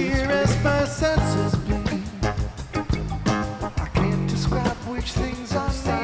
clear as my senses bleed. I can't describe which things I need.